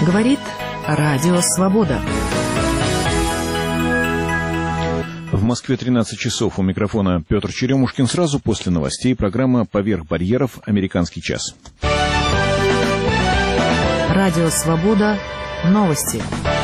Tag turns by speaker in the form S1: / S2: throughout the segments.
S1: Говорит Радио Свобода.
S2: В Москве 13 часов. У микрофона Петр Черемушкин. Сразу после новостей программа «Поверх барьеров. Американский час».
S1: Радио Свобода. Новости.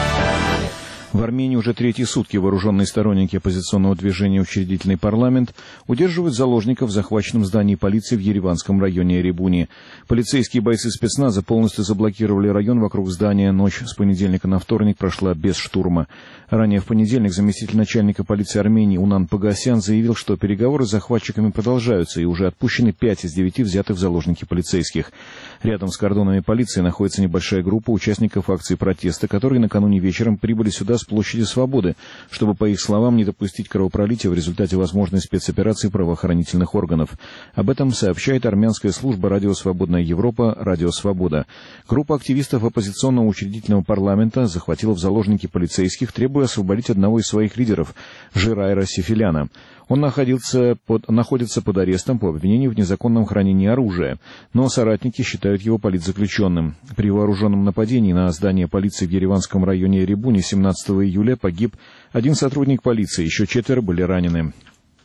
S2: В Армении уже третьи сутки вооруженные сторонники оппозиционного движения «Учредительный парламент» удерживают заложников в захваченном здании полиции в Ереванском районе Эребуни. Полицейские бойцы спецназа полностью заблокировали район вокруг здания. Ночь с понедельника на вторник прошла без штурма. Ранее в понедельник заместитель начальника полиции Армении Унан Погасян заявил, что переговоры с захватчиками продолжаются и уже отпущены 5 из 9 взятых в заложники полицейских. Рядом с кордонами полиции находится небольшая группа участников акции протеста, которые накануне вечером прибыли сюда с площади Свободы, чтобы, по их словам, не допустить кровопролития в результате возможной спецоперации правоохранительных органов. Об этом сообщает армянская служба «Радио Свободная Европа» «Радио Свобода». Группа активистов оппозиционного учредительного парламента захватила в заложники полицейских, требуя освободить одного из своих лидеров, Жирайра Сефиляна. Он находится под арестом по обвинению в незаконном хранении оружия, но соратники считают его политзаключенным. При вооруженном нападении на здание полиции в Ереванском районе Эребуни 17 июля погиб один сотрудник полиции, еще 4 были ранены.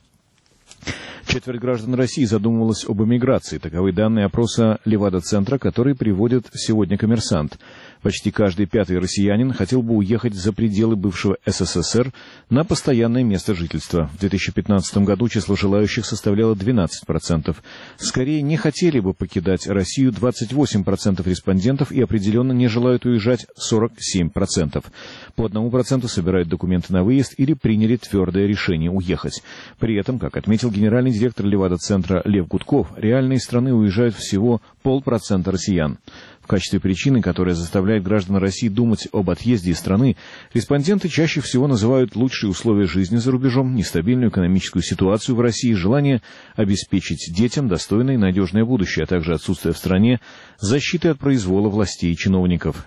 S2: Четверть граждан России задумывалась об эмиграции. Таковы данные опроса Левада-центра, который приводит сегодня «Коммерсант». Почти каждый пятый россиянин хотел бы уехать за пределы бывшего СССР на постоянное место жительства. В 2015 году число желающих составляло 12%. Скорее, не хотели бы покидать Россию 28% респондентов и определенно не желают уезжать 47%. По 1% собирают документы на выезд или приняли твердое решение уехать. При этом, как отметил генеральный директор Левада-центра Лев Гудков, реально из страны уезжают всего 0,5% россиян. В качестве причины, которая заставляет граждан России думать об отъезде из страны, респонденты чаще всего называют лучшие условия жизни за рубежом, нестабильную экономическую ситуацию в России, желание обеспечить детям достойное и надежное будущее, а также отсутствие в стране защиты от произвола властей и чиновников.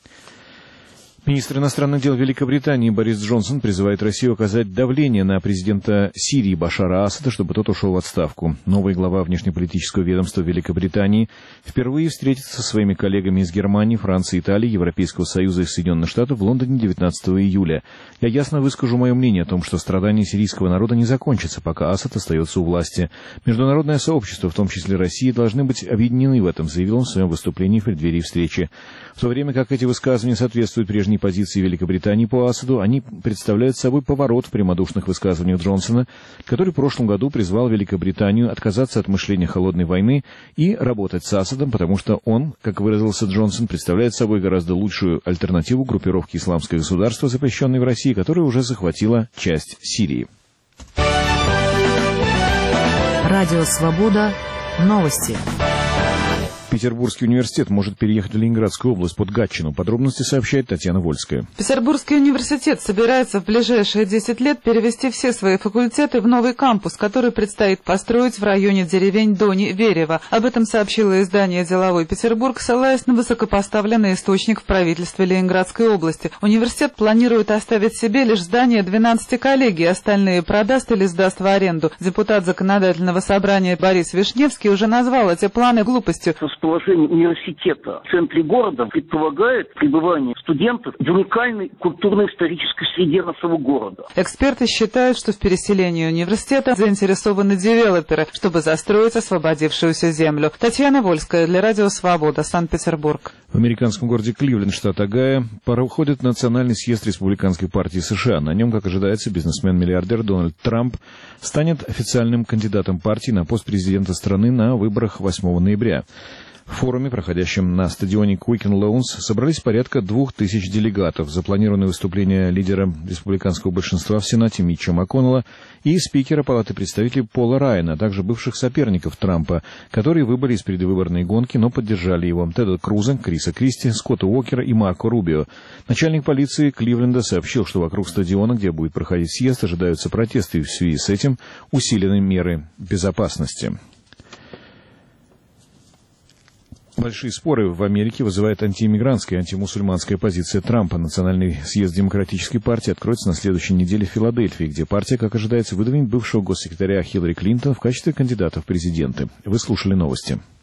S2: Министр иностранных дел Великобритании Борис Джонсон призывает Россию оказать давление на президента Сирии Башара Асада, чтобы тот ушел в отставку. Новый глава внешнеполитического ведомства Великобритании впервые встретится со своими коллегами из Германии, Франции, Италии, Европейского Союза и Соединенных Штатов в Лондоне 19 июля. Я ясно выскажу мое мнение о том, что страдания сирийского народа не закончатся, пока Асад остается у власти. Международное сообщество, в том числе Россия, должны быть объединены в этом, заявил он в своем выступлении в преддверии встречи. В то время как эти высказывания соответствуют прежней позиции Великобритании по Асаду, они представляют собой поворот в прямодушных высказываниях Джонсона, который в прошлом году призвал Великобританию отказаться от мышления холодной войны и работать с Асадом, потому что он, как выразился Джонсон, представляет собой гораздо лучшую альтернативу группировке «Исламское государство», запрещенной в России, которая уже захватила часть Сирии.
S1: Радио Свобода. Новости.
S2: Петербургский университет может переехать в Ленинградскую область под Гатчину. Подробности сообщает Татьяна Вольская.
S3: Петербургский университет собирается в ближайшие 10 лет перевести все свои факультеты в новый кампус, который предстоит построить в районе деревень Дони, Верево. Об этом сообщило издание «Деловой Петербург», ссылаясь на высокопоставленный источник в правительстве Ленинградской области. Университет планирует оставить себе лишь здание 12 коллегий, остальные продаст или сдаст в аренду. Депутат Законодательного собрания Борис Вишневский уже назвал эти планы глупостью.
S4: Положение университета в центре города предполагает пребывание студентов в уникальной культурно-исторической среде нашего города.
S3: Эксперты считают, что в переселении университета заинтересованы девелоперы, чтобы застроить освободившуюся землю. Татьяна Вольская для Радио Свобода, Санкт-Петербург.
S2: В американском городе Кливленд, штат Огайо, проходит национальный съезд Республиканской партии США. На нем, как ожидается, бизнесмен-миллиардер Дональд Трамп станет официальным кандидатом партии на пост президента страны на выборах 8 ноября. В форуме, проходящем на стадионе Quicken Loans, собрались порядка 2000 делегатов. Запланированы выступления лидера республиканского большинства в Сенате Митча МакКоннелла и спикера Палаты представителей Пола Райана, а также бывших соперников Трампа, которые выбыли из предвыборной гонки, но поддержали его: Теда Круза, Криса Кристи, Скотта Уокера и Марко Рубио. Начальник полиции Кливленда сообщил, что вокруг стадиона, где будет проходить съезд, ожидаются протесты, и в связи с этим усилены меры безопасности. Большие споры в Америке вызывает антииммигрантская и антимусульманская позиция Трампа. Национальный съезд Демократической партии откроется на следующей неделе в Филадельфии, где партия, как ожидается, выдвинет бывшего госсекретаря Хиллари Клинтон в качестве кандидата в президенты. Вы слушали новости.